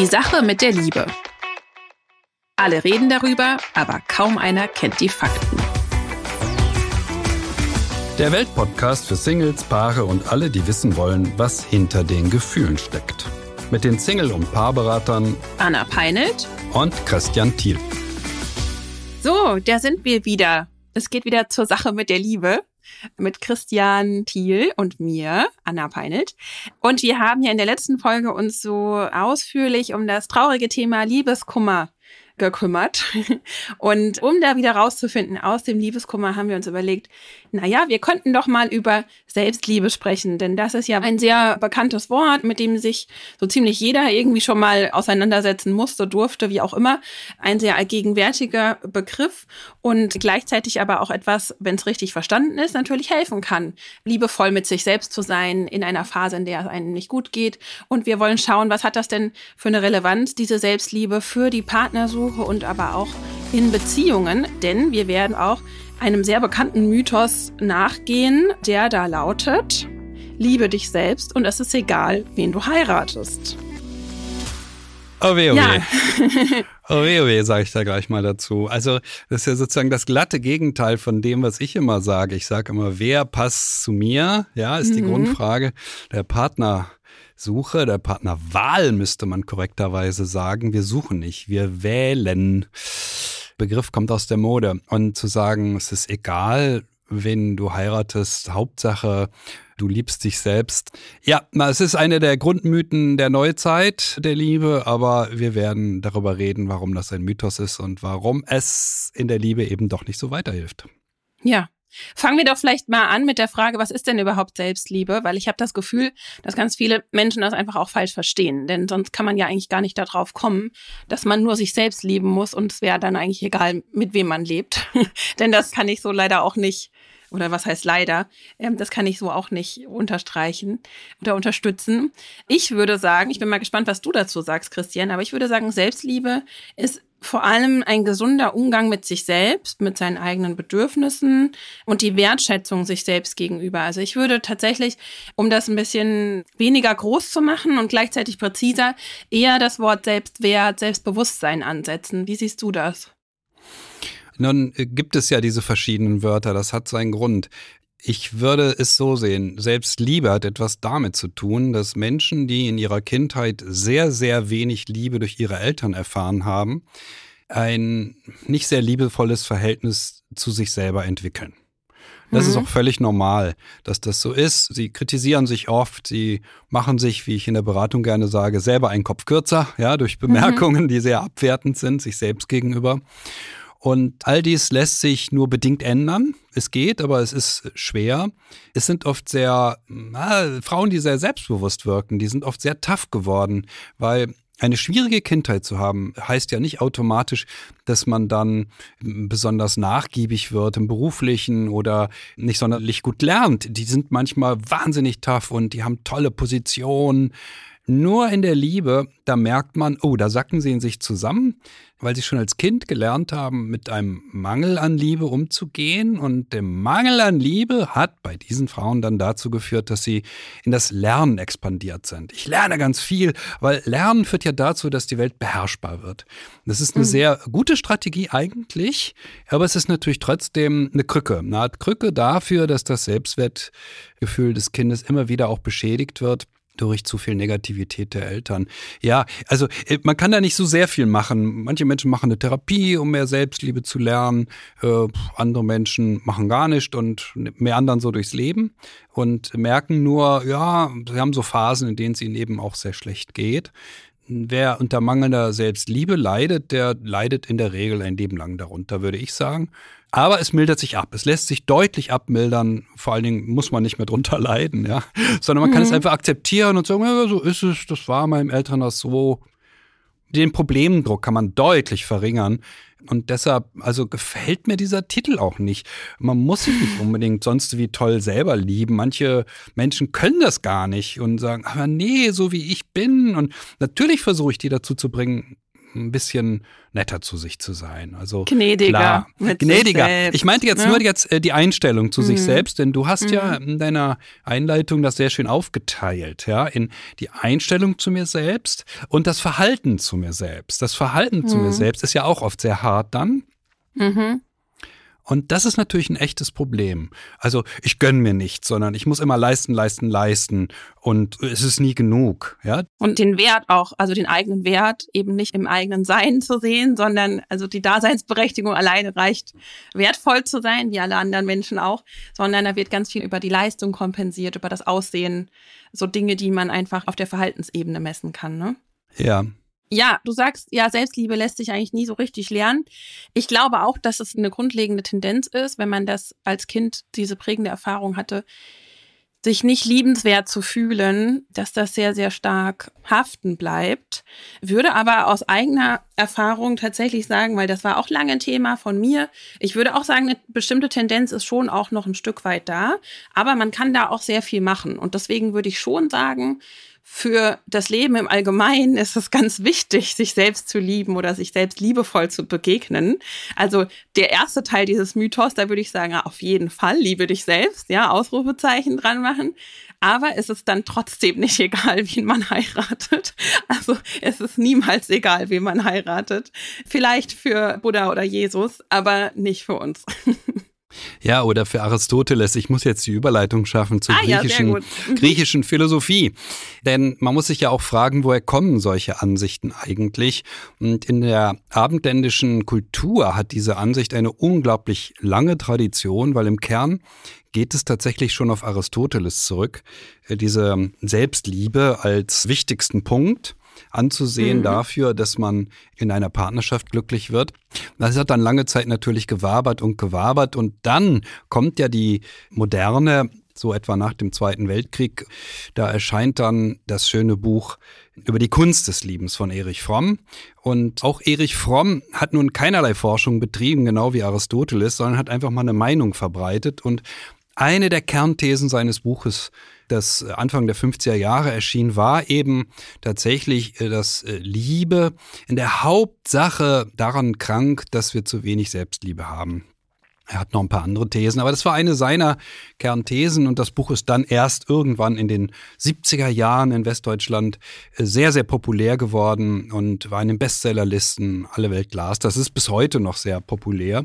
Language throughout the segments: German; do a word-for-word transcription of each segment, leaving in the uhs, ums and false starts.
Die Sache mit der Liebe. Alle reden darüber, aber kaum einer kennt die Fakten. Der Weltpodcast für Singles, Paare und alle, die wissen wollen, was hinter den Gefühlen steckt. Mit den Single- und Paarberatern Anna Peinelt und Christian Thiel. So, da sind wir wieder. Es geht wieder zur Sache mit der Liebe. Mit Christian Thiel und mir, Anna Peinelt. Und wir haben ja in der letzten Folge uns so ausführlich um das traurige Thema Liebeskummer gekümmert. Und um da wieder rauszufinden aus dem Liebeskummer, haben wir uns überlegt, naja, wir könnten doch mal über Selbstliebe sprechen, denn das ist ja ein sehr bekanntes Wort, mit dem sich so ziemlich jeder irgendwie schon mal auseinandersetzen musste, durfte, wie auch immer. Ein sehr allgegenwärtiger Begriff und gleichzeitig aber auch etwas, wenn es richtig verstanden ist, natürlich helfen kann, liebevoll mit sich selbst zu sein in einer Phase, in der es einem nicht gut geht. Und wir wollen schauen, was hat das denn für eine Relevanz, diese Selbstliebe für die Partnersuche und aber auch in Beziehungen, denn wir werden auch einem sehr bekannten Mythos nachgehen, der da lautet: Liebe dich selbst und es ist egal, wen du heiratest. Oh weh, oh ja. weh. Oh weh, oh weh, sage ich da gleich mal dazu. Also das ist ja sozusagen das glatte Gegenteil von dem, was ich immer sage. Ich sage immer, wer passt zu mir? Ja, ist die mhm. Grundfrage der Partnersuche, der Partnerwahl müsste man korrekterweise sagen. Wir suchen nicht, wir wählen. Begriff kommt aus der Mode. Und zu sagen, es ist egal, wen du heiratest, Hauptsache, du liebst dich selbst. Ja, na, es ist eine der Grundmythen der Neuzeit der Liebe, aber wir werden darüber reden, warum das ein Mythos ist und warum es in der Liebe eben doch nicht so weiterhilft. Ja. Fangen wir doch vielleicht mal an mit der Frage, was ist denn überhaupt Selbstliebe? Weil ich habe das Gefühl, dass ganz viele Menschen das einfach auch falsch verstehen. Denn sonst kann man ja eigentlich gar nicht darauf kommen, dass man nur sich selbst lieben muss und es wäre dann eigentlich egal, mit wem man lebt. Denn das kann ich so leider auch nicht, oder was heißt leider, das kann ich so auch nicht unterstreichen oder unterstützen. Ich würde sagen, ich bin mal gespannt, was du dazu sagst, Christian, aber ich würde sagen, Selbstliebe ist vor allem ein gesunder Umgang mit sich selbst, mit seinen eigenen Bedürfnissen und die Wertschätzung sich selbst gegenüber. Also ich würde tatsächlich, um das ein bisschen weniger groß zu machen und gleichzeitig präziser, eher das Wort Selbstwert, Selbstbewusstsein ansetzen. Wie siehst du das? Nun gibt es ja diese verschiedenen Wörter, das hat seinen Grund. Ich würde es so sehen, Selbstliebe hat etwas damit zu tun, dass Menschen, die in ihrer Kindheit sehr, sehr wenig Liebe durch ihre Eltern erfahren haben, ein nicht sehr liebevolles Verhältnis zu sich selber entwickeln. Das mhm. ist auch völlig normal, dass das so ist. Sie kritisieren sich oft, sie machen sich, wie ich in der Beratung gerne sage, selber einen Kopf kürzer, ja, durch Bemerkungen, mhm. die sehr abwertend sind, sich selbst gegenüber. Und all dies lässt sich nur bedingt ändern. Es geht, aber es ist schwer. Es sind oft sehr, na, Frauen, die sehr selbstbewusst wirken, die sind oft sehr tough geworden, weil eine schwierige Kindheit zu haben, heißt ja nicht automatisch, dass man dann besonders nachgiebig wird im Beruflichen oder nicht sonderlich gut lernt. Die sind manchmal wahnsinnig tough und die haben tolle Positionen. Nur in der Liebe, da merkt man, oh, da sacken sie in sich zusammen, weil sie schon als Kind gelernt haben, mit einem Mangel an Liebe umzugehen. Und der Mangel an Liebe hat bei diesen Frauen dann dazu geführt, dass sie in das Lernen expandiert sind. Ich lerne ganz viel, weil Lernen führt ja dazu, dass die Welt beherrschbar wird. Das ist eine mhm. sehr gute Strategie eigentlich, aber es ist natürlich trotzdem eine Krücke. Eine Art Krücke dafür, dass das Selbstwertgefühl des Kindes immer wieder auch beschädigt wird durch zu viel Negativität der Eltern. Ja, also man kann da nicht so sehr viel machen. Manche Menschen machen eine Therapie, um mehr Selbstliebe zu lernen. Äh, andere Menschen machen gar nichts und mehr anderen so durchs Leben und merken nur, ja, sie haben so Phasen, in denen es ihnen eben auch sehr schlecht geht. Wer unter mangelnder Selbstliebe leidet, der leidet in der Regel ein Leben lang darunter, würde ich sagen. Aber es mildert sich ab. Es lässt sich deutlich abmildern. Vor allen Dingen muss man nicht mehr drunter leiden, ja. Sondern man mhm. kann es einfach akzeptieren und sagen, ja, so ist es, das war meinem Elternhaus so. Den Problemdruck kann man deutlich verringern. Und deshalb, also gefällt mir dieser Titel auch nicht. Man muss sich nicht unbedingt sonst wie toll selber lieben. Manche Menschen können das gar nicht und sagen, aber nee, so wie ich bin. Und natürlich versuche ich die dazu zu bringen, ein bisschen netter zu sich zu sein. Also gnädiger. Klar, mit gnädiger. sich selbst, Ich meinte jetzt ne? nur jetzt äh, die Einstellung zu Mhm. sich selbst, denn du hast Mhm. ja in deiner Einleitung das sehr schön aufgeteilt, ja, in die Einstellung zu mir selbst und das Verhalten zu mir selbst. Das Verhalten zu Mhm. mir selbst ist ja auch oft sehr hart dann. Mhm. Und das ist natürlich ein echtes Problem. Also ich gönn mir nichts, sondern ich muss immer leisten, leisten, leisten und es ist nie genug. Ja? Und den Wert auch, also den eigenen Wert eben nicht im eigenen Sein zu sehen, sondern also die Daseinsberechtigung alleine reicht, wertvoll zu sein, wie alle anderen Menschen auch, sondern da wird ganz viel über die Leistung kompensiert, über das Aussehen, so Dinge, die man einfach auf der Verhaltensebene messen kann, ne? Ja. Ja, du sagst, ja, Selbstliebe lässt sich eigentlich nie so richtig lernen. Ich glaube auch, dass es eine grundlegende Tendenz ist, wenn man das als Kind diese prägende Erfahrung hatte, sich nicht liebenswert zu fühlen, dass das sehr, sehr stark haften bleibt. Würde aber aus eigener Erfahrung tatsächlich sagen, weil das war auch lange ein Thema von mir, ich würde auch sagen, eine bestimmte Tendenz ist schon auch noch ein Stück weit da, aber man kann da auch sehr viel machen. Und deswegen würde ich schon sagen, für das Leben im Allgemeinen ist es ganz wichtig, sich selbst zu lieben oder sich selbst liebevoll zu begegnen. Also der erste Teil dieses Mythos, da würde ich sagen, ja, auf jeden Fall, liebe dich selbst, ja, Ausrufezeichen dran machen. Aber es ist dann trotzdem nicht egal, wen man heiratet. Also es ist niemals egal, wen man heiratet. Vielleicht für Buddha oder Jesus, aber nicht für uns. Ja, oder für Aristoteles. Ich muss jetzt die Überleitung schaffen zur ah, griechischen, ja, sehr gut. Mhm. griechischen Philosophie. Denn man muss sich ja auch fragen, woher kommen solche Ansichten eigentlich? Und in der abendländischen Kultur hat diese Ansicht eine unglaublich lange Tradition, weil im Kern geht es tatsächlich schon auf Aristoteles zurück. Diese Selbstliebe als wichtigsten Punkt anzusehen mhm. dafür, dass man in einer Partnerschaft glücklich wird. Das hat dann lange Zeit natürlich gewabert und gewabert und dann kommt ja die Moderne, so etwa nach dem Zweiten Weltkrieg, da erscheint dann das schöne Buch über die Kunst des Liebens von Erich Fromm. Und auch Erich Fromm hat nun keinerlei Forschung betrieben, genau wie Aristoteles, sondern hat einfach mal eine Meinung verbreitet. Und eine der Kernthesen seines Buches, das Anfang der fünfziger Jahre erschien, war eben tatsächlich, dass Liebe in der Hauptsache daran krank, dass wir zu wenig Selbstliebe haben. Er hat noch ein paar andere Thesen, aber das war eine seiner Kernthesen und das Buch ist dann erst irgendwann in den siebziger Jahren in Westdeutschland sehr, sehr populär geworden und war in den Bestsellerlisten, alle Welt las. Das ist bis heute noch sehr populär.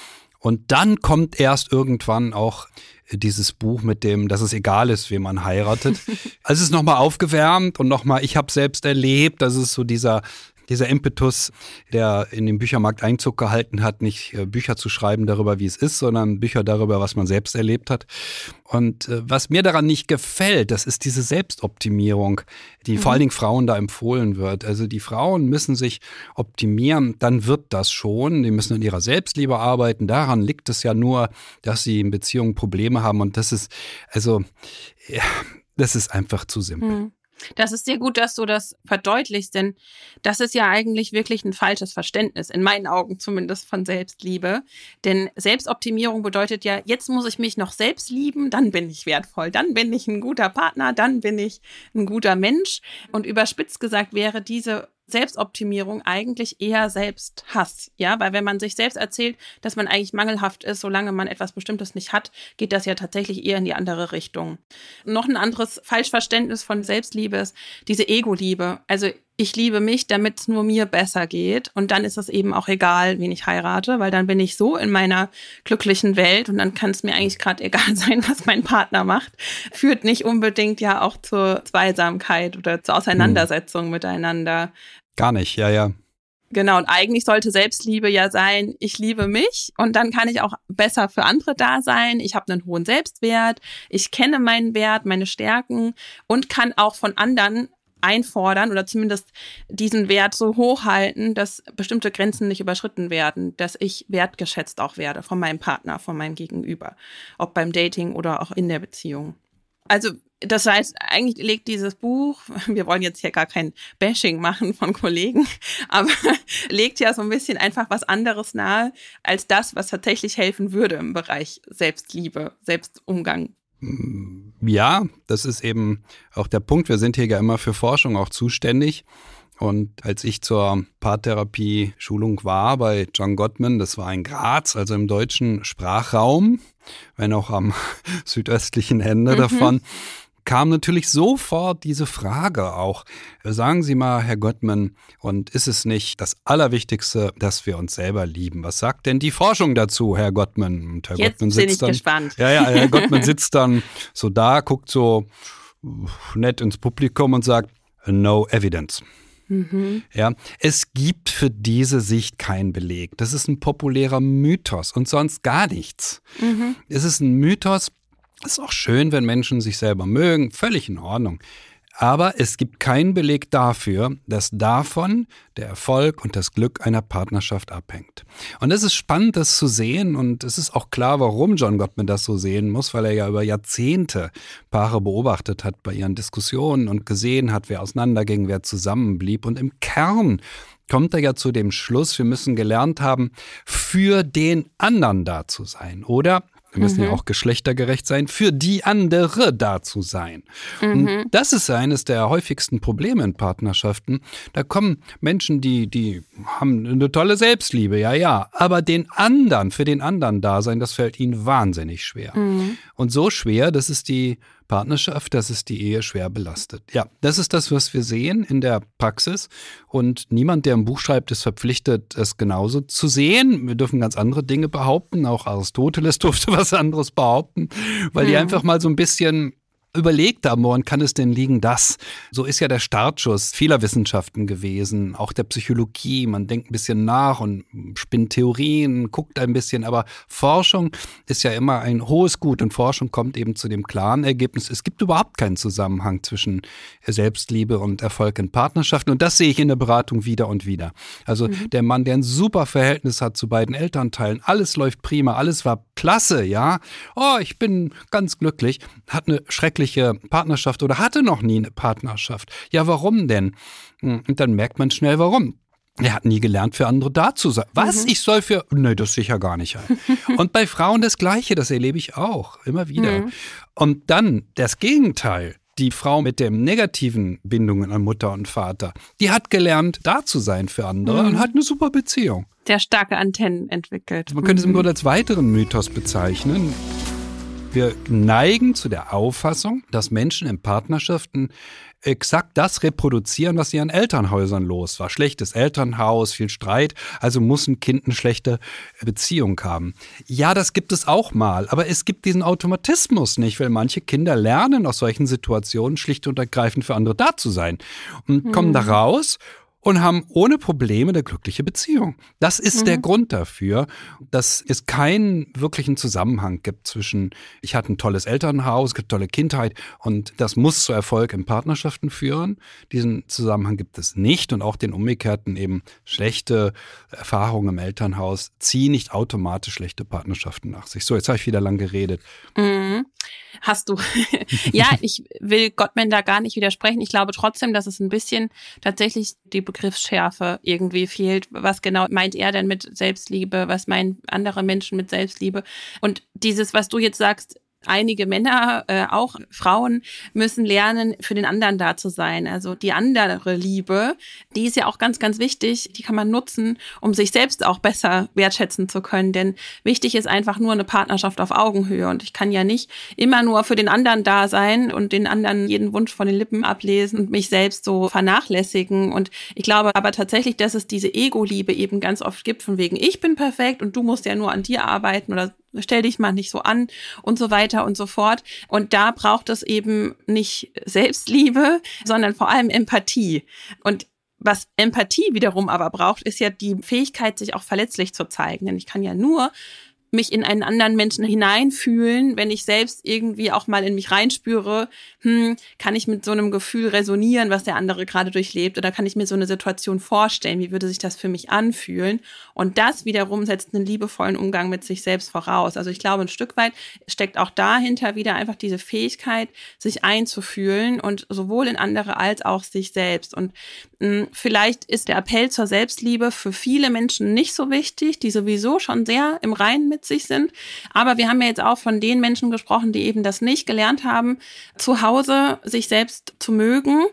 Und dann kommt erst irgendwann auch dieses Buch mit dem, dass es egal ist, wen man heiratet. Also es ist nochmal aufgewärmt und nochmal, ich habe selbst erlebt, das ist so dieser Dieser Impetus, der in den Büchermarkt Einzug gehalten hat, nicht äh, Bücher zu schreiben darüber, wie es ist, sondern Bücher darüber, was man selbst erlebt hat. Und äh, was mir daran nicht gefällt, das ist diese Selbstoptimierung, die mhm. vor allen Dingen Frauen da empfohlen wird. Also die Frauen müssen sich optimieren, dann wird das schon. Die müssen an ihrer Selbstliebe arbeiten. Daran liegt es ja nur, dass sie in Beziehungen Probleme haben. Und das ist, also, ja, das ist einfach zu simpel. Mhm. Das ist sehr gut, dass du das verdeutlichst, denn das ist ja eigentlich wirklich ein falsches Verständnis, in meinen Augen zumindest, von Selbstliebe. Denn Selbstoptimierung bedeutet ja, jetzt muss ich mich noch selbst lieben, dann bin ich wertvoll, dann bin ich ein guter Partner, dann bin ich ein guter Mensch. Und überspitzt gesagt wäre diese Selbstoptimierung eigentlich eher Selbsthass, ja, weil wenn man sich selbst erzählt, dass man eigentlich mangelhaft ist, solange man etwas Bestimmtes nicht hat, geht das ja tatsächlich eher in die andere Richtung. Noch ein anderes Falschverständnis von Selbstliebe ist diese Ego-Liebe. Also ich liebe mich, damit es nur mir besser geht und dann ist es eben auch egal, wen ich heirate, weil dann bin ich so in meiner glücklichen Welt und dann kann es mir eigentlich gerade egal sein, was mein Partner macht. Führt nicht unbedingt ja auch zur Zweisamkeit oder zur Auseinandersetzung hm. miteinander. Gar nicht, ja, ja. Genau, und eigentlich sollte Selbstliebe ja sein, ich liebe mich und dann kann ich auch besser für andere da sein. Ich habe einen hohen Selbstwert, ich kenne meinen Wert, meine Stärken und kann auch von anderen einfordern oder zumindest diesen Wert so hochhalten, dass bestimmte Grenzen nicht überschritten werden, dass ich wertgeschätzt auch werde von meinem Partner, von meinem Gegenüber, ob beim Dating oder auch in der Beziehung. Also das heißt, eigentlich legt dieses Buch, wir wollen jetzt hier gar kein Bashing machen von Kollegen, aber legt ja so ein bisschen einfach was anderes nahe, als das, was tatsächlich helfen würde im Bereich Selbstliebe, Selbstumgang. Ja, das ist eben auch der Punkt. Wir sind hier ja immer für Forschung auch zuständig. Und als ich zur Paartherapie-Schulung war bei John Gottman, das war in Graz, also im deutschen Sprachraum, wenn auch am südöstlichen Ende mhm. davon, kam natürlich sofort diese Frage auch. Sagen Sie mal, Herr Gottman, und ist es nicht das Allerwichtigste, dass wir uns selber lieben? Was sagt denn die Forschung dazu, Herr Gottman? Und Herr Jetzt Gottman bin sitzt ich dann, gespannt. Ja, ja, Herr Gottman sitzt dann so da, guckt so nett ins Publikum und sagt, no evidence. Mhm. Ja, es gibt für diese Sicht keinen Beleg. Das ist ein populärer Mythos und sonst gar nichts. Mhm. Es ist ein Mythos. Es ist auch schön, wenn Menschen sich selber mögen, völlig in Ordnung. Aber es gibt keinen Beleg dafür, dass davon der Erfolg und das Glück einer Partnerschaft abhängt. Und es ist spannend, das zu sehen, und es ist auch klar, warum John Gottman das so sehen muss, weil er ja über Jahrzehnte Paare beobachtet hat bei ihren Diskussionen und gesehen hat, wer auseinanderging, wer zusammenblieb. Und im Kern kommt er ja zu dem Schluss, wir müssen gelernt haben, für den anderen da zu sein, oder? Wir müssen mhm. ja auch geschlechtergerecht sein, für die andere da zu sein. Mhm. Und das ist eines der häufigsten Probleme in Partnerschaften. Da kommen Menschen, die, die haben eine tolle Selbstliebe, ja, ja. Aber den anderen, für den anderen da sein, das fällt ihnen wahnsinnig schwer. Mhm. Und so schwer, dass es die Partnerschaft, dass es die Ehe schwer belastet. Ja, das ist das, was wir sehen in der Praxis. Und niemand, der ein Buch schreibt, ist verpflichtet, es genauso zu sehen. Wir dürfen ganz andere Dinge behaupten. Auch Aristoteles durfte was anderes behaupten, weil die einfach mal so ein bisschen überlegt haben, woran kann es denn liegen, dass? So ist ja der Startschuss vieler Wissenschaften gewesen, auch der Psychologie. Man denkt ein bisschen nach und spinnt Theorien, guckt ein bisschen, aber Forschung ist ja immer ein hohes Gut und Forschung kommt eben zu dem klaren Ergebnis, es gibt überhaupt keinen Zusammenhang zwischen Selbstliebe und Erfolg in Partnerschaften, und das sehe ich in der Beratung wieder und wieder. Also mhm. der Mann, der ein super Verhältnis hat zu beiden Elternteilen, alles läuft prima, alles war klasse, ja, oh, ich bin ganz glücklich, hat eine schreckliche Partnerschaft oder hatte noch nie eine Partnerschaft. Ja, warum denn? Und dann merkt man schnell, warum. Er hat nie gelernt, für andere da zu sein. Was? Mhm. Ich soll für... Nee, das sicher gar nicht. Und bei Frauen das Gleiche, das erlebe ich auch, immer wieder. Mhm. Und dann das Gegenteil. Die Frau mit den negativen Bindungen an Mutter und Vater, die hat gelernt, da zu sein für andere mhm. und hat eine super Beziehung. Sehr starke Antennen entwickelt. Man könnte es im Grunde als weiteren Mythos bezeichnen. Wir neigen zu der Auffassung, dass Menschen in Partnerschaften exakt das reproduzieren, was in ihren Elternhäusern los war. Schlechtes Elternhaus, viel Streit, also muss ein Kind eine schlechte Beziehung haben. Ja, das gibt es auch mal, aber es gibt diesen Automatismus nicht, weil manche Kinder lernen aus solchen Situationen schlicht und ergreifend für andere da zu sein und mhm. kommen da raus und haben ohne Probleme eine glückliche Beziehung. Das ist mhm. der Grund dafür, dass es keinen wirklichen Zusammenhang gibt zwischen, ich hatte ein tolles Elternhaus, es gibt tolle Kindheit und das muss zu Erfolg in Partnerschaften führen. Diesen Zusammenhang gibt es nicht, und auch den umgekehrten eben schlechte Erfahrungen im Elternhaus ziehen nicht automatisch schlechte Partnerschaften nach sich. So, jetzt habe ich wieder lang geredet. Mhm. Hast du. Ja, ich will Gottman da gar nicht widersprechen. Ich glaube trotzdem, dass es ein bisschen tatsächlich die Begriffsschärfe irgendwie fehlt. Was genau meint er denn mit Selbstliebe? Was meinen andere Menschen mit Selbstliebe? Und dieses, was du jetzt sagst, einige Männer, äh, auch Frauen, müssen lernen, für den anderen da zu sein. Also die andere Liebe, die ist ja auch ganz, ganz wichtig. Die kann man nutzen, um sich selbst auch besser wertschätzen zu können. Denn wichtig ist einfach nur eine Partnerschaft auf Augenhöhe. Und ich kann ja nicht immer nur für den anderen da sein und den anderen jeden Wunsch von den Lippen ablesen und mich selbst so vernachlässigen. Und ich glaube aber tatsächlich, dass es diese Ego-Liebe eben ganz oft gibt, von wegen, ich bin perfekt und du musst ja nur an dir arbeiten oder stell dich mal nicht so an und so weiter und so fort. Und da braucht es eben nicht Selbstliebe, sondern vor allem Empathie. Und was Empathie wiederum aber braucht, ist ja die Fähigkeit, sich auch verletzlich zu zeigen. Denn ich kann ja nur mich in einen anderen Menschen hineinfühlen, wenn ich selbst irgendwie auch mal in mich reinspüre, hm, kann ich mit so einem Gefühl resonieren, was der andere gerade durchlebt, oder kann ich mir so eine Situation vorstellen, wie würde sich das für mich anfühlen? Und das wiederum setzt einen liebevollen Umgang mit sich selbst voraus. Also ich glaube, ein Stück weit steckt auch dahinter wieder einfach diese Fähigkeit, sich einzufühlen, und sowohl in andere als auch sich selbst. Und mh, vielleicht ist der Appell zur Selbstliebe für viele Menschen nicht so wichtig, die sowieso schon sehr im Reinen mit sich sind. Aber wir haben ja jetzt auch von den Menschen gesprochen, die eben das nicht gelernt haben, zu Hause sich selbst zu mögen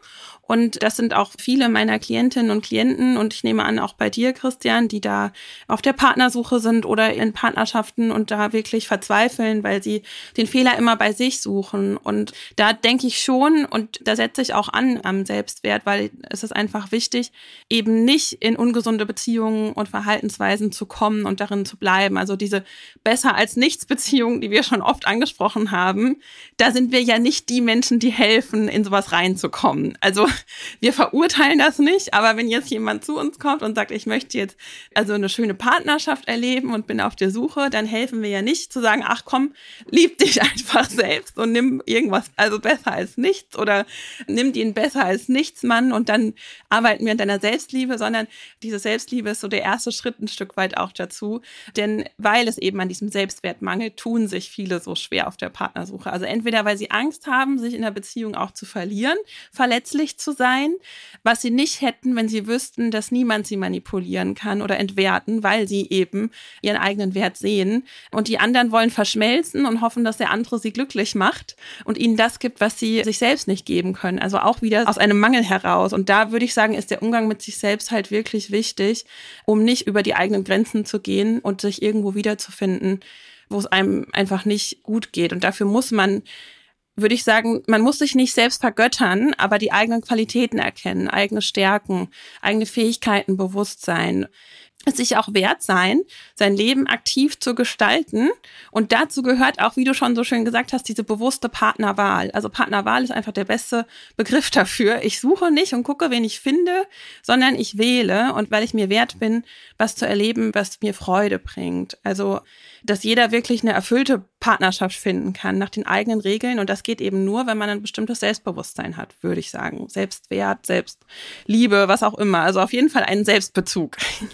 Und das sind auch viele meiner Klientinnen und Klienten und ich nehme an, auch bei dir, Christian, die da auf der Partnersuche sind oder in Partnerschaften und da wirklich verzweifeln, weil sie den Fehler immer bei sich suchen. Und da denke ich schon, und da setze ich auch an am Selbstwert, weil es ist einfach wichtig, eben nicht in ungesunde Beziehungen und Verhaltensweisen zu kommen und darin zu bleiben. Also diese besser als nichts Beziehungen, die wir schon oft angesprochen haben, da sind wir ja nicht die Menschen, die helfen, in sowas reinzukommen. Also wir verurteilen das nicht, aber wenn jetzt jemand zu uns kommt und sagt, ich möchte jetzt also eine schöne Partnerschaft erleben und bin auf der Suche, dann helfen wir ja nicht zu sagen, ach komm, lieb dich einfach selbst und nimm irgendwas, also besser als nichts oder nimm den besser als nichts Mann und dann arbeiten wir an deiner Selbstliebe, sondern diese Selbstliebe ist so der erste Schritt ein Stück weit auch dazu, denn weil es eben an diesem Selbstwert mangelt, tun sich viele so schwer auf der Partnersuche. Also entweder, weil sie Angst haben, sich in der Beziehung auch zu verlieren, verletzlich zu sein, was sie nicht hätten, wenn sie wüssten, dass niemand sie manipulieren kann oder entwerten, weil sie eben ihren eigenen Wert sehen. Und die anderen wollen verschmelzen und hoffen, dass der andere sie glücklich macht und ihnen das gibt, was sie sich selbst nicht geben können. Also auch wieder aus einem Mangel heraus. Und da würde ich sagen, ist der Umgang mit sich selbst halt wirklich wichtig, um nicht über die eigenen Grenzen zu gehen und sich irgendwo wiederzufinden, wo es einem einfach nicht gut geht. Und dafür muss man, würde ich sagen, man muss sich nicht selbst vergöttern, aber die eigenen Qualitäten erkennen, eigene Stärken, eigene Fähigkeiten bewusst sein. Es sich auch wert sein, sein Leben aktiv zu gestalten. Und dazu gehört auch, wie du schon so schön gesagt hast, diese bewusste Partnerwahl. Also Partnerwahl ist einfach der beste Begriff dafür. Ich suche nicht und gucke, wen ich finde, sondern ich wähle. Und weil ich mir wert bin, was zu erleben, was mir Freude bringt. Also, dass jeder wirklich eine erfüllte Partnerschaft finden kann nach den eigenen Regeln. Und das geht eben nur, wenn man ein bestimmtes Selbstbewusstsein hat, würde ich sagen. Selbstwert, Selbstliebe, was auch immer. Also auf jeden Fall einen Selbstbezug.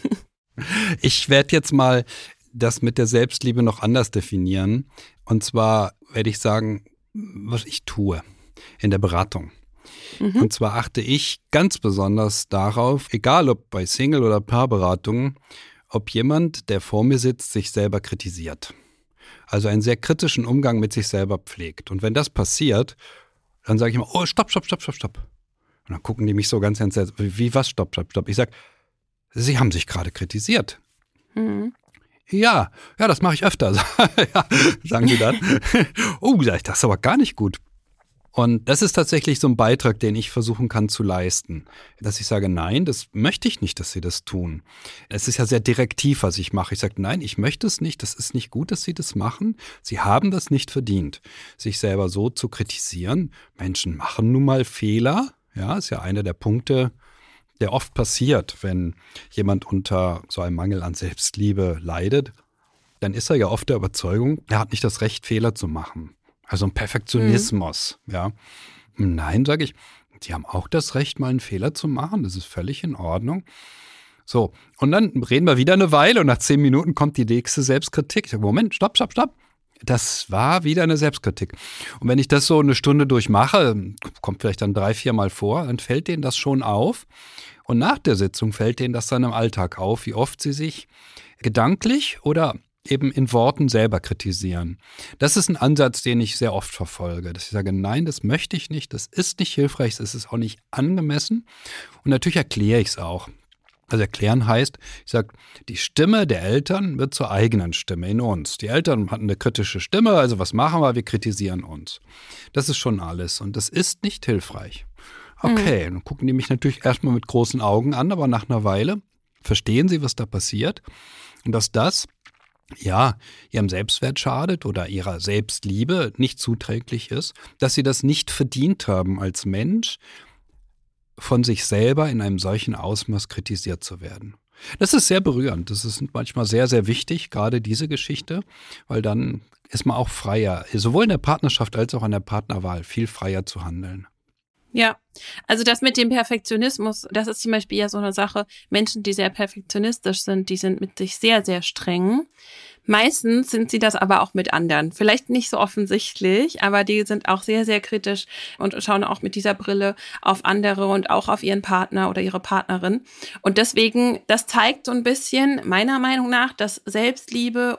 Ich werde jetzt mal das mit der Selbstliebe noch anders definieren. Und zwar werde ich sagen, was ich tue in der Beratung. Mhm. Und zwar achte ich ganz besonders darauf, egal ob bei Single- oder Paarberatungen, ob jemand, der vor mir sitzt, sich selber kritisiert. Also einen sehr kritischen Umgang mit sich selber pflegt. Und wenn das passiert, dann sage ich immer, oh, stopp, stopp, stopp, stopp, stopp. Und dann gucken die mich so ganz ernst, wie, was, stopp, stopp, stopp. Ich sage, Sie haben sich gerade kritisiert. Mhm. Ja, ja, das mache ich öfter, ja, sagen die dann. Oh, das ist aber gar nicht gut. Und das ist tatsächlich so ein Beitrag, den ich versuchen kann zu leisten. Dass ich sage, nein, das möchte ich nicht, dass Sie das tun. Es ist ja sehr direktiv, was ich mache. Ich sage, nein, ich möchte es nicht, das ist nicht gut, dass Sie das machen. Sie haben das nicht verdient. Sich selber so zu kritisieren, Menschen machen nun mal Fehler, ja, ist ja einer der Punkte, der oft passiert, wenn jemand unter so einem Mangel an Selbstliebe leidet, dann ist er ja oft der Überzeugung, er hat nicht das Recht, Fehler zu machen. Also ein Perfektionismus, mhm. ja. Nein, sage ich, die haben auch das Recht, mal einen Fehler zu machen, das ist völlig in Ordnung. So, und dann reden wir wieder eine Weile und nach zehn Minuten kommt die nächste Selbstkritik. Ich sage, Moment, stopp, stopp, stopp. Das war wieder eine Selbstkritik. Und wenn ich das so eine Stunde durchmache, kommt vielleicht dann drei, vier Mal vor, dann fällt denen das schon auf. Und nach der Sitzung fällt denen das dann im Alltag auf, wie oft sie sich gedanklich oder eben in Worten selber kritisieren. Das ist ein Ansatz, den ich sehr oft verfolge, dass ich sage, nein, das möchte ich nicht, das ist nicht hilfreich, das ist auch nicht angemessen. Und natürlich erkläre ich es auch. Also erklären heißt, ich sage, die Stimme der Eltern wird zur eigenen Stimme in uns. Die Eltern hatten eine kritische Stimme, also was machen wir? Wir kritisieren uns. Das ist schon alles und das ist nicht hilfreich. Okay, mhm. Dann gucken die mich natürlich erstmal mit großen Augen an, aber nach einer Weile verstehen sie, was da passiert und dass das, ja, ihrem Selbstwert schadet oder ihrer Selbstliebe nicht zuträglich ist, dass sie das nicht verdient haben als Mensch, von sich selber in einem solchen Ausmaß kritisiert zu werden. Das ist sehr berührend. Das ist manchmal sehr, sehr wichtig, gerade diese Geschichte, weil dann ist man auch freier, sowohl in der Partnerschaft als auch in der Partnerwahl, viel freier zu handeln. Ja, also das mit dem Perfektionismus, das ist zum Beispiel ja so eine Sache, Menschen, die sehr perfektionistisch sind, die sind mit sich sehr, sehr streng. Meistens sind sie das aber auch mit anderen. Vielleicht nicht so offensichtlich, aber die sind auch sehr, sehr kritisch und schauen auch mit dieser Brille auf andere und auch auf ihren Partner oder ihre Partnerin. Und deswegen, das zeigt so ein bisschen, meiner Meinung nach, dass Selbstliebe und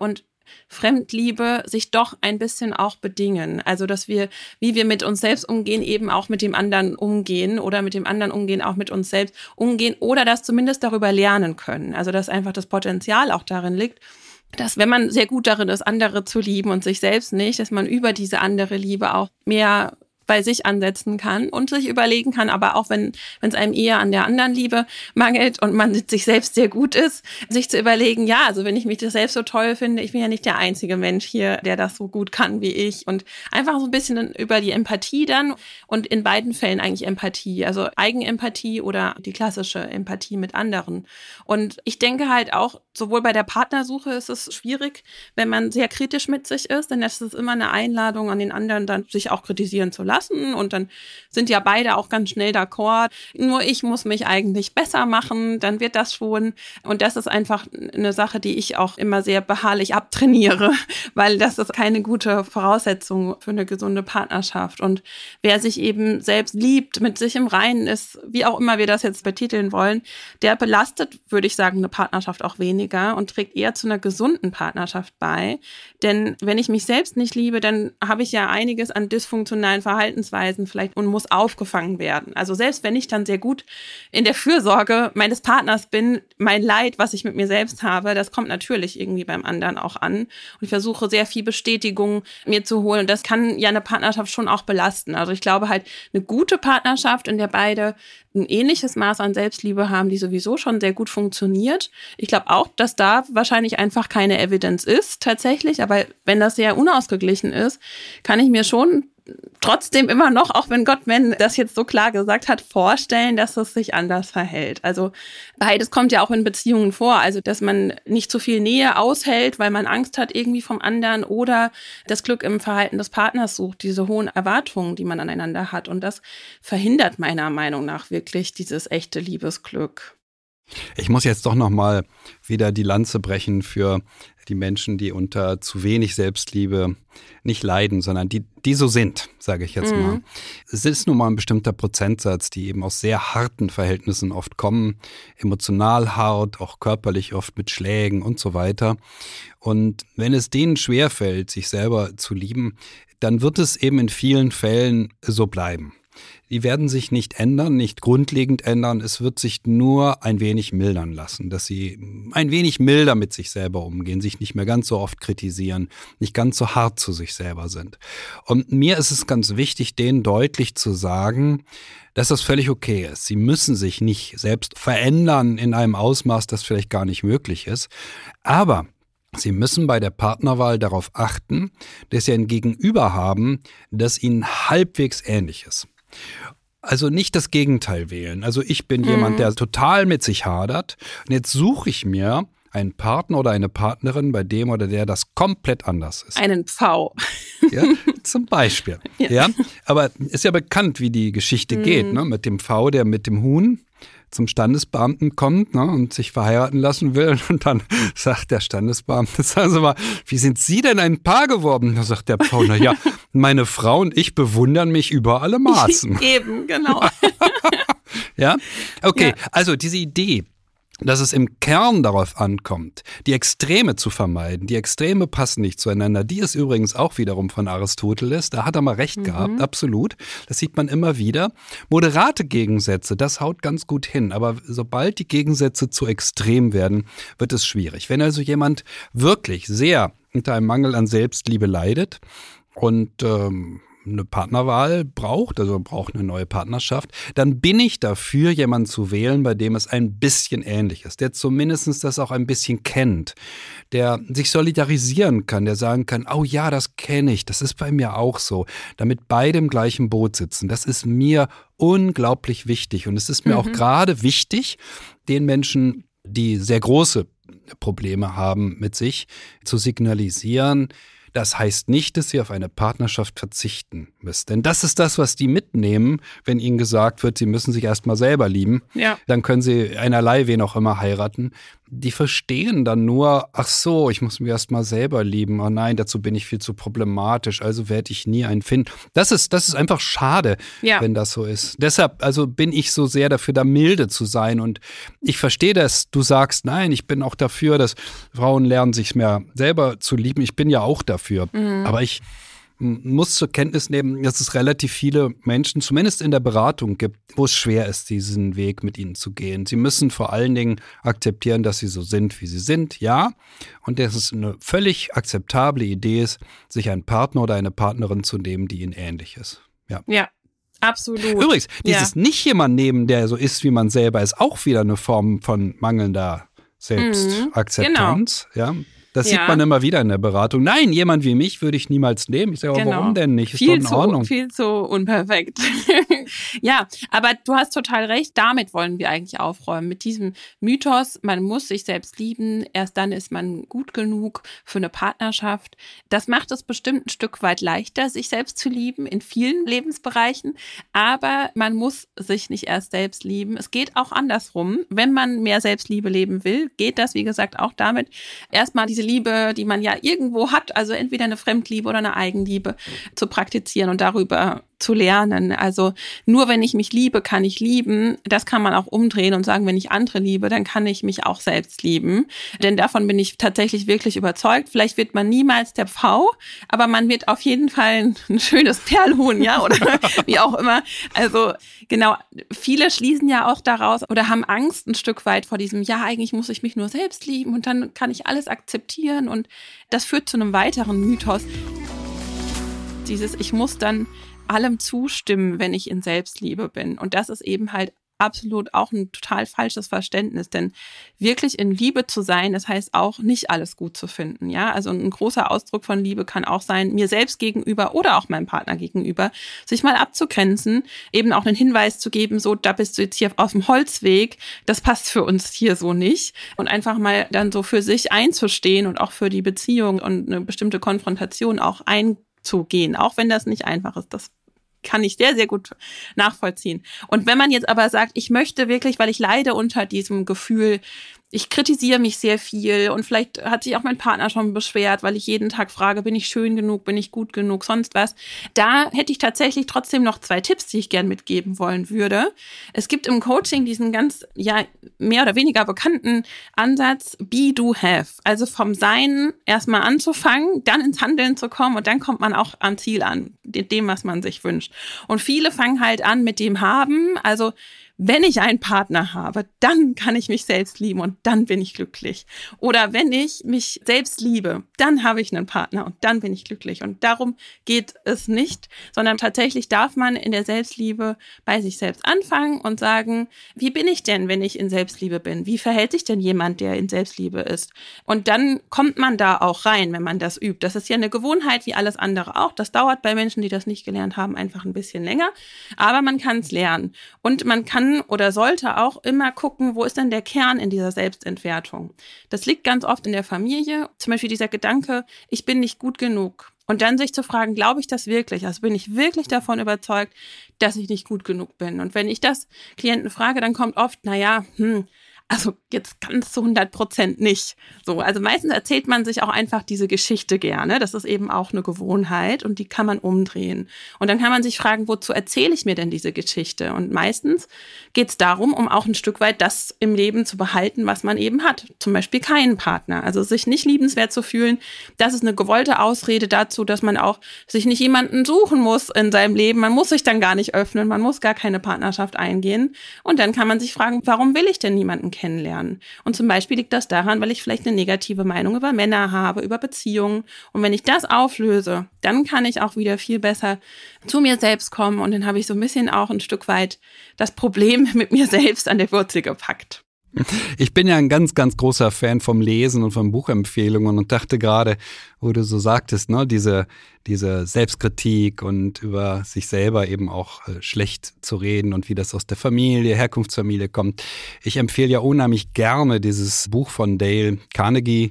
Fremdliebe sich doch ein bisschen auch bedingen. Also, dass wir, wie wir mit uns selbst umgehen, eben auch mit dem anderen umgehen oder mit dem anderen umgehen, auch mit uns selbst umgehen oder das zumindest darüber lernen können. Also, dass einfach das Potenzial auch darin liegt, dass wenn man sehr gut darin ist, andere zu lieben und sich selbst nicht, dass man über diese andere Liebe auch mehr bei sich ansetzen kann und sich überlegen kann, aber auch wenn wenn es einem eher an der anderen Liebe mangelt und man mit sich selbst sehr gut ist, sich zu überlegen, ja, also wenn ich mich das selbst so toll finde, ich bin ja nicht der einzige Mensch hier, der das so gut kann wie ich und einfach so ein bisschen über die Empathie dann und in beiden Fällen eigentlich Empathie, also Eigenempathie oder die klassische Empathie mit anderen. Und ich denke halt auch, sowohl bei der Partnersuche ist es schwierig, wenn man sehr kritisch mit sich ist, denn das ist immer eine Einladung an den anderen, dann sich auch kritisieren zu lassen. Und dann sind ja beide auch ganz schnell d'accord. Nur ich muss mich eigentlich besser machen, dann wird das schon. Und das ist einfach eine Sache, die ich auch immer sehr beharrlich abtrainiere, weil das ist keine gute Voraussetzung für eine gesunde Partnerschaft. Und wer sich eben selbst liebt, mit sich im Reinen ist, wie auch immer wir das jetzt betiteln wollen, der belastet, würde ich sagen, eine Partnerschaft auch weniger und trägt eher zu einer gesunden Partnerschaft bei. Denn wenn ich mich selbst nicht liebe, dann habe ich ja einiges an dysfunktionalen Verhaltensweisen vielleicht und muss aufgefangen werden. Also selbst wenn ich dann sehr gut in der Fürsorge meines Partners bin, mein Leid, was ich mit mir selbst habe, das kommt natürlich irgendwie beim anderen auch an. Und ich versuche sehr viel Bestätigung mir zu holen. Und das kann ja eine Partnerschaft schon auch belasten. Also ich glaube halt, eine gute Partnerschaft, in der beide ein ähnliches Maß an Selbstliebe haben, die sowieso schon sehr gut funktioniert. Ich glaube auch, dass da wahrscheinlich einfach keine Evidenz ist tatsächlich. Aber wenn das sehr unausgeglichen ist, kann ich mir schon trotzdem immer noch, auch wenn Gott wenn das jetzt so klar gesagt hat, vorstellen, dass es sich anders verhält. Also beides kommt ja auch in Beziehungen vor. Also dass man nicht zu viel Nähe aushält, weil man Angst hat irgendwie vom anderen oder das Glück im Verhalten des Partners sucht, diese hohen Erwartungen, die man aneinander hat. Und das verhindert meiner Meinung nach wirklich dieses echte Liebesglück. Ich muss jetzt doch noch mal wieder die Lanze brechen für die Menschen, die unter zu wenig Selbstliebe nicht leiden, sondern die, die so sind, sage ich jetzt mhm. mal. Es ist nun mal ein bestimmter Prozentsatz, die eben aus sehr harten Verhältnissen oft kommen, emotional hart, auch körperlich oft mit Schlägen und so weiter. Und wenn es denen schwerfällt, sich selber zu lieben, dann wird es eben in vielen Fällen so bleiben. Die werden sich nicht ändern, nicht grundlegend ändern. Es wird sich nur ein wenig mildern lassen, dass sie ein wenig milder mit sich selber umgehen, sich nicht mehr ganz so oft kritisieren, nicht ganz so hart zu sich selber sind. Und mir ist es ganz wichtig, denen deutlich zu sagen, dass das völlig okay ist. Sie müssen sich nicht selbst verändern in einem Ausmaß, das vielleicht gar nicht möglich ist. Aber Sie müssen bei der Partnerwahl darauf achten, dass Sie ein Gegenüber haben, das Ihnen halbwegs ähnlich ist. Also nicht das Gegenteil wählen. Also ich bin mhm. jemand, der total mit sich hadert und jetzt suche ich mir einen Partner oder eine Partnerin, bei dem oder der das komplett anders ist. Einen Pfau. Ja, zum Beispiel. Ja. ja. Aber ist ja bekannt, wie die Geschichte mhm. geht, ne? Mit dem Pfau, der mit dem Huhn zum Standesbeamten kommt, ne, und sich verheiraten lassen will. Und dann sagt der Standesbeamte, sagen Sie mal, wie sind Sie denn ein Paar geworden? Da sagt der Pfau, na ja, meine Frau und ich bewundern mich über alle Maßen. Eben, genau. Ja, okay, ja. Also diese Idee, dass es im Kern darauf ankommt, die Extreme zu vermeiden. Die Extreme passen nicht zueinander. Die ist übrigens auch wiederum von Aristoteles. Da hat er mal recht mhm. gehabt, absolut. Das sieht man immer wieder. Moderate Gegensätze, das haut ganz gut hin. Aber sobald die Gegensätze zu extrem werden, wird es schwierig. Wenn also jemand wirklich sehr unter einem Mangel an Selbstliebe leidet und ähm, eine Partnerwahl braucht, also braucht eine neue Partnerschaft, dann bin ich dafür, jemanden zu wählen, bei dem es ein bisschen ähnlich ist, der zumindest das auch ein bisschen kennt, der sich solidarisieren kann, der sagen kann, oh ja, das kenne ich, das ist bei mir auch so, damit beide im gleichen Boot sitzen. Das ist mir unglaublich wichtig und es ist mir mhm. auch gerade wichtig, den Menschen, die sehr große Probleme haben mit sich, zu signalisieren. Das heißt nicht, dass sie auf eine Partnerschaft verzichten müssen. Denn das ist das, was die mitnehmen, wenn ihnen gesagt wird, sie müssen sich erstmal selber lieben. Ja. Dann können sie einerlei wen auch immer heiraten. die verstehen dann nur, ach so, ich muss mich erst mal selber lieben. Oh nein, dazu bin ich viel zu problematisch, also werde ich nie einen finden. Das ist, das ist einfach schade, ja. wenn das so ist. Deshalb, also bin ich so sehr dafür, da milde zu sein. Und ich verstehe, dass du sagst, nein, ich bin auch dafür, dass Frauen lernen, sich mehr selber zu lieben. Ich bin ja auch dafür. Mhm. Aber ich muss zur Kenntnis nehmen, dass es relativ viele Menschen, zumindest in der Beratung gibt, wo es schwer ist, diesen Weg mit ihnen zu gehen. Sie müssen vor allen Dingen akzeptieren, dass sie so sind, wie sie sind, ja. Und dass es eine völlig akzeptable Idee ist, sich einen Partner oder eine Partnerin zu nehmen, die ihnen ähnlich ist. Ja. Ja. Absolut. Übrigens, dieses ja. nicht jemand nehmen, der so ist, wie man selber ist, auch wieder eine Form von mangelnder Selbstakzeptanz, mhm, genau. ja. Das ja. sieht man immer wieder in der Beratung. Nein, jemand wie mich würde ich niemals nehmen. Ich sage, genau. warum denn nicht? Ist viel doch in Ordnung. Zu, viel zu unperfekt. Ja, aber du hast total recht. Damit wollen wir eigentlich aufräumen. Mit diesem Mythos, man muss sich selbst lieben. Erst dann ist man gut genug für eine Partnerschaft. Das macht es bestimmt ein Stück weit leichter, sich selbst zu lieben in vielen Lebensbereichen. Aber man muss sich nicht erst selbst lieben. Es geht auch andersrum. Wenn man mehr Selbstliebe leben will, geht das, wie gesagt, auch damit, erstmal diese Liebe, die man ja irgendwo hat, also entweder eine Fremdliebe oder eine Eigenliebe zu praktizieren und darüber zu lernen. Also nur wenn ich mich liebe, kann ich lieben. Das kann man auch umdrehen und sagen, wenn ich andere liebe, dann kann ich mich auch selbst lieben. Denn davon bin ich tatsächlich wirklich überzeugt. Vielleicht wird man niemals der Pfau, aber man wird auf jeden Fall ein schönes Perlhuhn, ja, oder wie auch immer. Also genau, viele schließen ja auch daraus oder haben Angst ein Stück weit vor diesem, ja, eigentlich muss ich mich nur selbst lieben und dann kann ich alles akzeptieren. Und das führt zu einem weiteren Mythos. Dieses, ich muss dann allem zustimmen, wenn ich in Selbstliebe bin. Und das ist eben halt absolut auch ein total falsches Verständnis, denn wirklich in Liebe zu sein, das heißt auch nicht alles gut zu finden, ja, also ein großer Ausdruck von Liebe kann auch sein, mir selbst gegenüber oder auch meinem Partner gegenüber, sich mal abzugrenzen, eben auch einen Hinweis zu geben, so, da bist du jetzt hier auf dem Holzweg, das passt für uns hier so nicht und einfach mal dann so für sich einzustehen und auch für die Beziehung und eine bestimmte Konfrontation auch einzugehen, auch wenn das nicht einfach ist, das kann ich sehr, sehr gut nachvollziehen. Und wenn man jetzt aber sagt, ich möchte wirklich, weil ich leide unter diesem Gefühl, ich kritisiere mich sehr viel und vielleicht hat sich auch mein Partner schon beschwert, weil ich jeden Tag frage, bin ich schön genug, bin ich gut genug, sonst was. Da hätte ich tatsächlich trotzdem noch zwei Tipps, die ich gern mitgeben wollen würde. Es gibt im Coaching diesen ganz, ja, mehr oder weniger bekannten Ansatz, be, do, have. Also vom Sein erstmal anzufangen, dann ins Handeln zu kommen und dann kommt man auch am Ziel an, dem, was man sich wünscht. Und viele fangen halt an mit dem Haben, also wenn ich einen Partner habe, dann kann ich mich selbst lieben und dann bin ich glücklich. Oder wenn ich mich selbst liebe, dann habe ich einen Partner und dann bin ich glücklich. Und darum geht es nicht, sondern tatsächlich darf man in der Selbstliebe bei sich selbst anfangen und sagen, wie bin ich denn, wenn ich in Selbstliebe bin? Wie verhält sich denn jemand, der in Selbstliebe ist? Und dann kommt man da auch rein, wenn man das übt. Das ist ja eine Gewohnheit wie alles andere auch. Das dauert bei Menschen, die das nicht gelernt haben, einfach ein bisschen länger. Aber man kann es lernen. Und man kann oder sollte auch immer gucken, wo ist denn der Kern in dieser Selbstentwertung. Das liegt ganz oft in der Familie. Zum Beispiel dieser Gedanke, ich bin nicht gut genug. Und dann sich zu fragen, glaube ich das wirklich? Also bin ich wirklich davon überzeugt, dass ich nicht gut genug bin? Und wenn ich das Klienten frage, dann kommt oft, naja, hm, also jetzt ganz zu hundert Prozent nicht. So, also meistens erzählt man sich auch einfach diese Geschichte gerne. Das ist eben auch eine Gewohnheit und die kann man umdrehen. Und dann kann man sich fragen, wozu erzähle ich mir denn diese Geschichte? Und meistens geht es darum, um auch ein Stück weit das im Leben zu behalten, was man eben hat. Zum Beispiel keinen Partner. Also sich nicht liebenswert zu fühlen, das ist eine gewollte Ausrede dazu, dass man auch sich nicht jemanden suchen muss in seinem Leben. Man muss sich dann gar nicht öffnen, man muss gar keine Partnerschaft eingehen. Und dann kann man sich fragen, warum will ich denn niemanden kennenlernen? Und zum Beispiel liegt das daran, weil ich vielleicht eine negative Meinung über Männer habe, über Beziehungen. Und wenn ich das auflöse, dann kann ich auch wieder viel besser zu mir selbst kommen. Und dann habe ich so ein bisschen auch ein Stück weit das Problem mit mir selbst an der Wurzel gepackt. Ich bin ja ein ganz, ganz großer Fan vom Lesen und von Buchempfehlungen und dachte gerade, wo du so sagtest, ne, diese, diese Selbstkritik und über sich selber eben auch äh, schlecht zu reden und wie das aus der Familie, Herkunftsfamilie kommt. Ich empfehle ja unheimlich gerne dieses Buch von Dale Carnegie,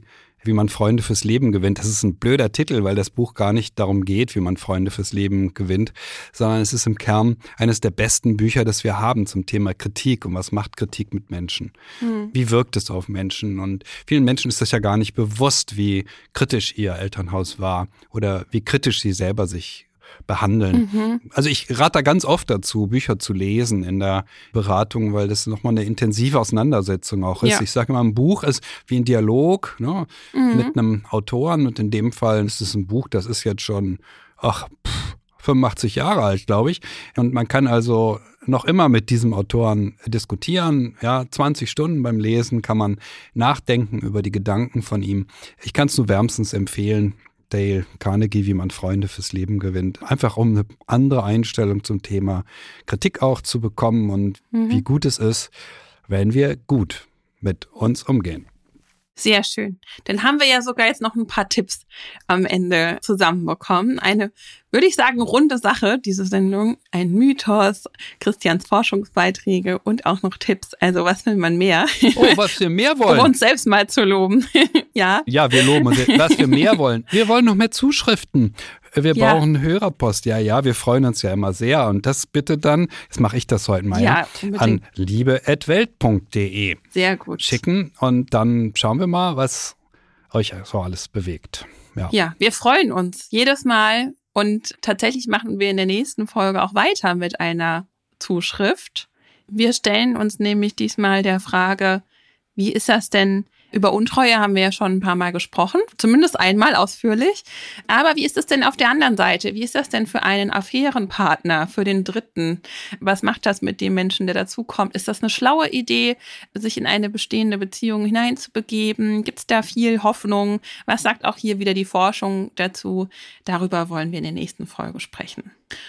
wie man Freunde fürs Leben gewinnt. Das ist ein blöder Titel, weil das Buch gar nicht darum geht, wie man Freunde fürs Leben gewinnt, sondern es ist im Kern eines der besten Bücher, das wir haben zum Thema Kritik. Und was macht Kritik mit Menschen? Hm. Wie wirkt es auf Menschen? Und vielen Menschen ist das ja gar nicht bewusst, wie kritisch ihr Elternhaus war oder wie kritisch sie selber sich behandeln. Mhm. Also ich rate da ganz oft dazu, Bücher zu lesen in der Beratung, weil das nochmal eine intensive Auseinandersetzung auch ist. Ja. Ich sage immer, ein Buch ist wie ein Dialog, ne, mhm. mit einem Autoren, und in dem Fall ist es ein Buch, das ist jetzt schon, ach, pff, fünfundachtzig Jahre alt, glaube ich. Und man kann also noch immer mit diesem Autoren diskutieren. Ja, zwanzig Stunden beim Lesen kann man nachdenken über die Gedanken von ihm. Ich kann es nur wärmstens empfehlen. Dale Carnegie, wie man Freunde fürs Leben gewinnt. Einfach um eine andere Einstellung zum Thema Kritik auch zu bekommen und mhm. wie gut es ist, wenn wir gut mit uns umgehen. Sehr schön. Dann haben wir ja sogar jetzt noch ein paar Tipps am Ende zusammenbekommen. Eine, würde ich sagen, runde Sache, diese Sendung. Ein Mythos, Christians Forschungsbeiträge und auch noch Tipps. Also was will man mehr? Oh, was wir mehr wollen. Um uns selbst mal zu loben. Ja. Ja, wir loben uns. Was wir mehr wollen. Wir wollen noch mehr Zuschriften. Wir ja. brauchen Hörerpost. Ja, ja, wir freuen uns ja immer sehr. Und das bitte dann, jetzt mache ich das heute mal, ja, an liebe at welt punkt de Sehr gut. schicken. Und dann schauen wir mal, was euch so alles bewegt. Ja, ja, wir freuen uns jedes Mal. Und tatsächlich machen wir in der nächsten Folge auch weiter mit einer Zuschrift. Wir stellen uns nämlich diesmal der Frage, wie ist das denn? Über Untreue haben wir ja schon ein paar Mal gesprochen, zumindest einmal ausführlich. Aber wie ist es denn auf der anderen Seite? Wie ist das denn für einen Affärenpartner, für den Dritten? Was macht das mit dem Menschen, der dazukommt? Ist das eine schlaue Idee, sich in eine bestehende Beziehung hineinzubegeben? Gibt es da viel Hoffnung? Was sagt auch hier wieder die Forschung dazu? Darüber wollen wir in der nächsten Folge sprechen.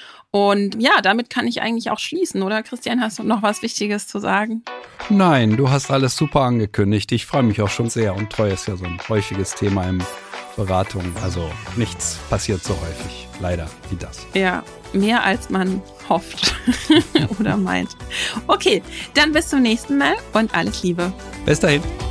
Und ja, damit kann ich eigentlich auch schließen, oder Christian, hast du noch was Wichtiges zu sagen? Nein, du hast alles super angekündigt. Ich freue mich auch schon sehr. Und Treue ist ja so ein häufiges Thema in Beratung. Also nichts passiert so häufig, leider, wie das. Ja, mehr als man hofft oder meint. Okay, dann bis zum nächsten Mal und alles Liebe. Bis dahin.